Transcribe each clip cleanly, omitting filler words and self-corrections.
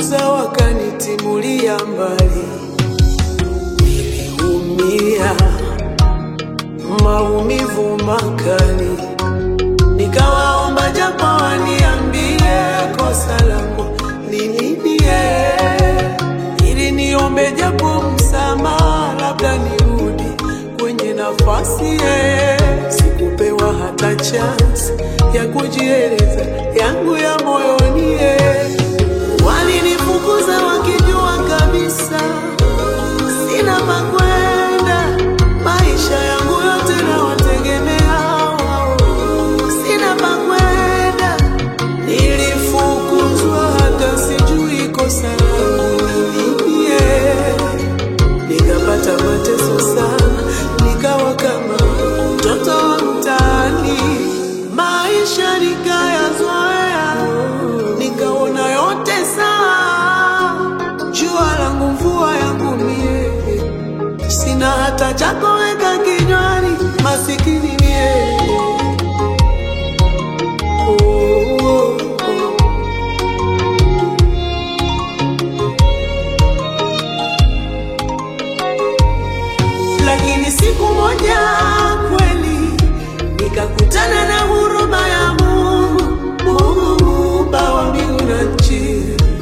walinifukuza wakanitimulia mbali. Niliumia maumivu makali, nikawaomba japo waniambie kosa langu ni nini, ili niombe japo msamaha, labda nirudi kwenye nafasi. Sikupewa hata chance ya kujieleza yangu ya moyoni. Walinifukuza wakijua kabisa sina pa kwenda, maisha yangu yote na wategemea wao, sina pa kwenda. Nilifukuzwa hata sijui kosa langu ni nini, nikapata mateso sana, nikawa kama mtoto wa mtaani. Maisha nikayazoea, nikaona yote sawa, jua langu mvua yangu mie, sina hata cha kuweka kinywani, masikini mie. Lakini siku moja kweli nikakutana na huruma ya Mungu, Muumba wa mbingu na nchi.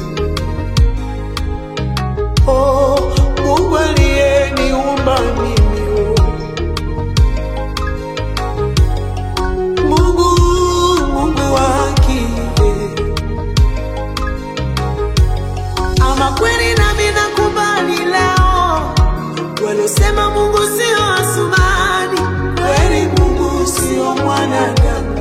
Mungu aliyeniumba mimi, Mungu wa haki. Ama kweli nami nakubali leo, walosema Mungu sio Asumani, kweli Mungu sio mwanadamu.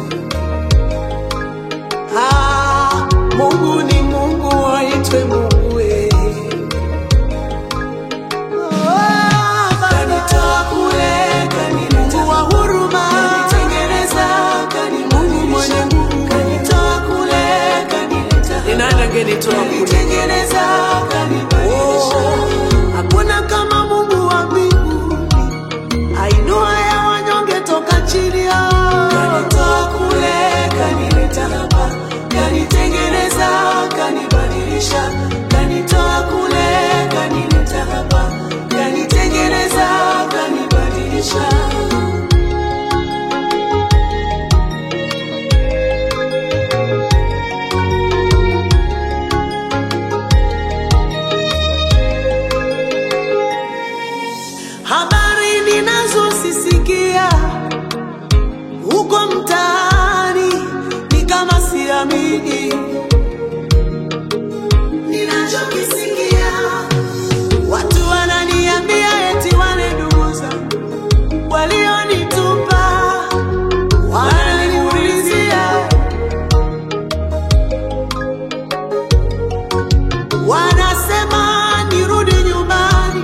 Mungu ni Mungu, aitwe Mungu. Kanitoa kule, kanileta wa huruma, kanitengeneza, Mungu mwenye nguvu. Kanitoa kule, kanileta, ni nani angenitoa kule? Kanitengeneza, kanibadilisha. Hakuna kama Mungu wa mbinguni, ainua ya wanyonge toka chini. Kanitoa kule, kanileta hapa, kanitengeneza, kanibadilisha. Kanitoa kule, kanileta hapa, kanitengeneza, kanibadilisha. Habari ninazosisikia huko mtaani ni kama siamini ninachokisikia. Watu wananiambia eti wale ndugu zangu walionitupa wananiulizia, wanasema nirudi nyumbani,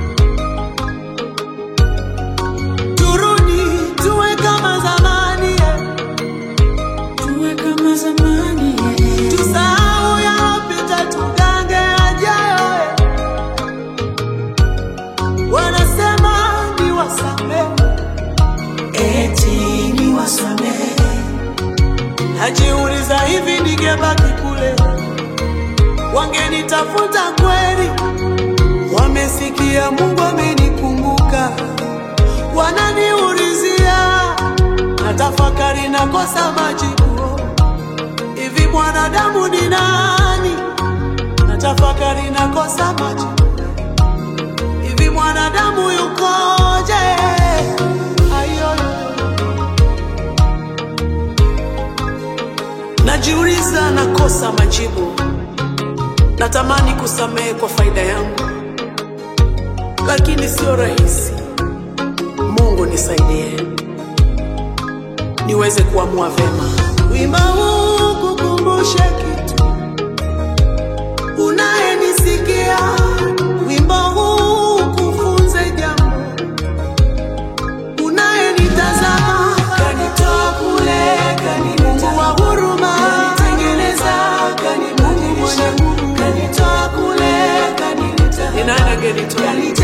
turudi tuwe kama zamani, tuwe kama zamani, tusahau yalopita, tugange yajayo. Wanasema niwasamehe, eti niwasamehe. Najiuliza hivi ningebaki kule, wangenitafuta kweli? Wamesikia Mungu amenikumbuka, wananiulizia, natafakari nakosa majibu. Hivi mwanadamu ni nani? Natafakari nakosa majibu. Hivi mwanadamu yukoje? Najiuliza, nakosa majibu. Natamani kusamehe kwa faida yangu, lakini sio rahisi. Mungu nisaidie niweze kuamua vema. Wimbo huu kukumbushe kitu, unayenisikia, wimbo huu kufunze jambo, unayenitazama. Kanitoa kule, kanileta wa huruma, kanitengeneza, Mungu mwenye nguvu. Kanitoa kule, kanileta, ni nani angenitoa?